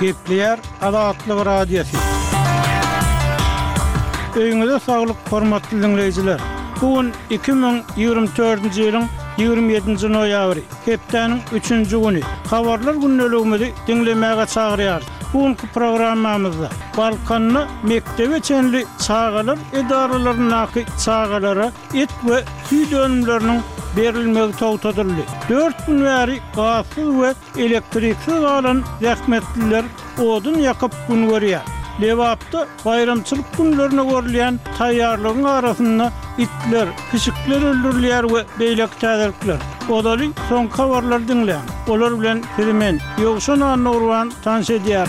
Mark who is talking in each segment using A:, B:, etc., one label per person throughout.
A: Gepler Azatlyk Radiosu. Öýüňize saglyk hormatly dinleýijiler. Bugün 2024-nji ýylyň 27-nji noýabry, hepdeniň 3-nji güni. Habarlar günneligimizi dinlemäge çagyrýar. Bugünkü programmamyzda Balkanny mektebe çenli çağalar edaralarynyň çağalara et we süýt önümleriniň berilmegi tawtadyldy. 4 gün bäri gasyz we elektriksiz alan zähmetliler odun ýakyp gün görýär. Lewapda bayramçylyk günlerine görülen taýýarlygyň arasynda itler, pişikler öldürilýär we beýlek täzelikler. Odaly soň habarlar dinleýän. Olar bilen Firmen ýogşan anurwan tanş edýär.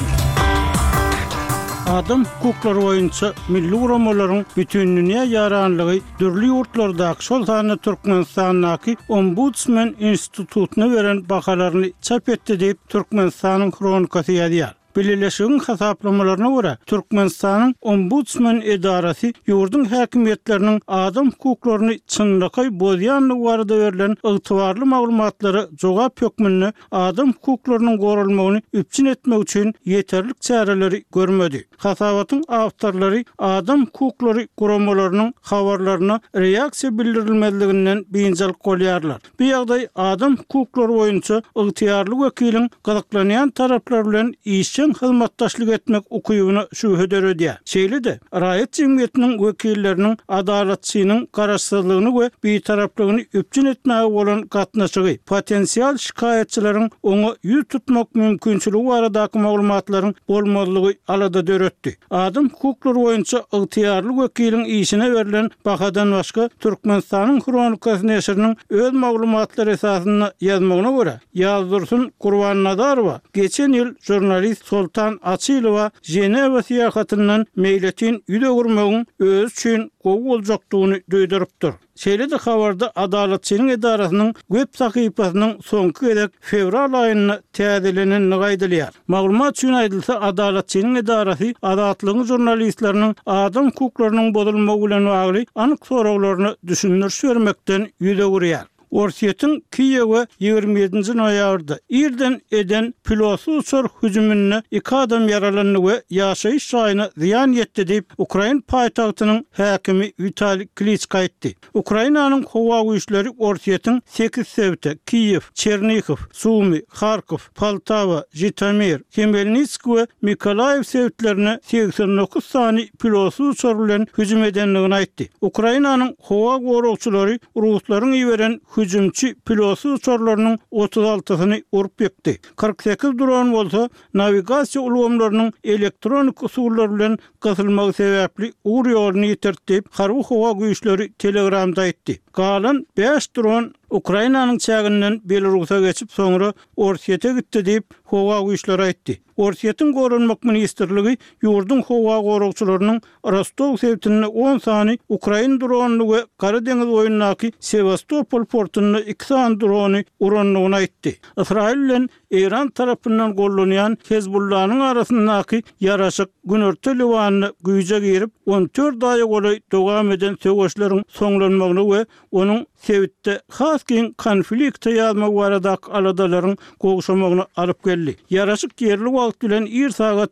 A: Adam hukuklary boýunça milli uramalaryň bütünlüğine yaranlygy dürli ýurtlardaky şol sany Türkmenistanyň Ombudsman institutyna beren bahalaryny çap etdi diýip Türkmenistanyň kronikasy ýazýar. Birleşigiň hasaplamalarına göre Türkmenistanyň Ombudsman edarasy ýurdun häkimetleriniň adam hukuklaryny çynlyky bozýanlygy barada berilen ygtybarly maglumatlary jogap hökmünde adam hukuklarynyň gorulmagyny üpçün etmek üçin ýeterlik çäreleri görmedi. Hasabatyň awtorlary adam hukuklary guramalarynyň habarlaryna reaksiýa bildirilmezliginden beýinçilik bolýarlar. Bu ýagdaý adam hukuklary boýunça ygtybarly wekiliň gazaklanýan taraplar bilen hizmetdaşlyk etmek ukuyuny şübhe edýär. Şeýle-de raýat jemgyýetiniň wekilleriniň adalatçynyň garaşsyzlygyny we beýtaraplygyny üpçün etmäge bolan gatnaşygy, potensial şikayetçileriň oňa ýüz tutmak mümkinçiligi baradaky maglumatlaryň bolmalygy alada döretdi. Adam hukuklary boýunça ygtybarly wekiliň işine berilen bahadan başga Türkmenistanyň kronikasy näşriniň öz maglumatlary esasynda ýazmagyna görä Ýazdursun Gurbannazarowa geçen ýyl jurnalist Sultan Açylowa Jeneva syýahatyndan meýletin ýüze gurmagyň öz üçin gowy boljakdygyny duýdurypdyr. Şeýle-de habarda adalatçynyň edarasynyň web sahypasynyň soňky gerek fevral aýyna täzelenen gaýdylýar. Maglumat üçin aýdylsa, adalatçynyň edarasy azatlygyň jurnalistleriniň adam hukuklarynyň bozulmagy bilen bagly anyk soraglaryny düşündürüş bermekden ýüze gurýar. Orsiýetiň Kiýewe 27-nji noýabrda irden eden pilotsuz uçur hüjümine 2 adam yaralandy we ýaşaýyş şaýyna ziýan ýetdi diýip Ukraina paýtagtynyň häkimi Vitali Klitschko aýtdy. Ukrainanyň howa güýçleri Orsiýetiň 8 sewte Kiýew, Çernihiw, Sumy, Harkov, Poltawa, Jitomir, Khmelnytsk we Mykolaýew sewtlerine 89 sany pilotsuz uçur bilen hüjüm edenligini aýtdy. Ukrainanyň howa gorugçylary ruslaryň ýiberen hüjümçi pilotsuz uçurlarynyň 36-syny urup ýekdi. 48 dron bolsa navigasiýa ulgamlarynyň elektronik usullar bilen gasylmagy sebäpli ugur ýoluny ýitirtip, harby howa güýçleri Telegramda aýtdy. Galan 5 dron Ukrainanyň çäginden Belarusa geçip soňra Orsiýete gitdi diýip howa güýçleri aýtdy. Orsiýetiň gorunmak ministrligi ýurdun howa gorugçylarynyň Rostov sewtine 10 sany Ukraina drony we Gara deňiz boýundaky Sevastopol portuna 2 sany drony uranlygyny aýtdy. Israil bilen İran tarapyndan gollanýan Hezbollah'nyň arasyndaky ýaraşyk günörtü Liwanyny güýje girip 14 aýa golay dowam eden söwüşleriň soňlanmagyny we onuň Sewitde haskin konflikt ýazmagy baradaky aladalaryň gowşamagyny alyp geldi. Ýaraşyk ýerli wagt bilen 1 saat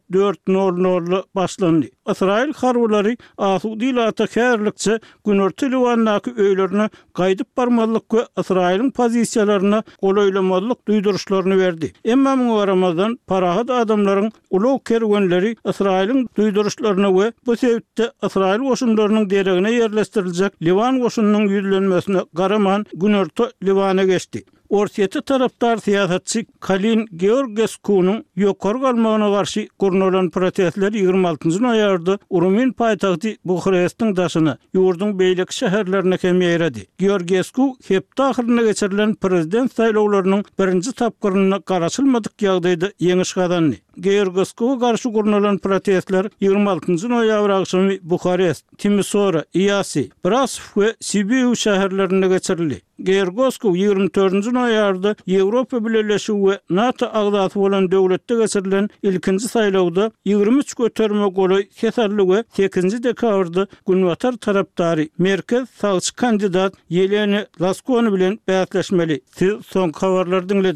A: 4:00 başlandy. İsrail harwlary Asudy ilata kärlikçe günörtü Liwandaky öýlerini gaýdyp barmalyk we İsrailiň pozisiýalaryna golaýlamalyk duýduruşlaryny berdi. Emma muňa baramazdan parahat adamlaryň ulug kerwenleri İsrailiň duýduruşlaryna we bu sebäpde İsrail goşunlarynyň deregine ýerleşdiriljek Liwan goşunynyň ýüzlenmesine garaman günörtü Liwana geçdi. Orsiýeti tarapdar siýasatçy Kalin Georgeskunyň ýokary galmagyna garşy gurnulan protestler 26-njy noýabrda Urumin paýtagty Buxarestň daşyny ýurdun beýlek şäherlerine kemýärdi. Georgesku hepde ahyryna geçirilen prezident saýlawlarynyň birinji tapgyryna garaşylmadyk ýagdaýda ýeňiş gazandy. Georgeskuga garşy gurnulan protestler 26-njy noýabr akşamy Buxarest, Timisoara, Iyasi, Brasov we Sibiu şäherlerine geçirildi. Georgesku 24-nji noýabrda Ýewropa Birleşigi we NATO agdaty bolan döwletde geçirilen ilkinji saýlawda 23 göterme goly kesarly we 8-nji dekabrda Günwatar tarapdary merkez sagçy kandidat Yelena Laskony bilen bäsleşmeli. Soň habarlar dinledi.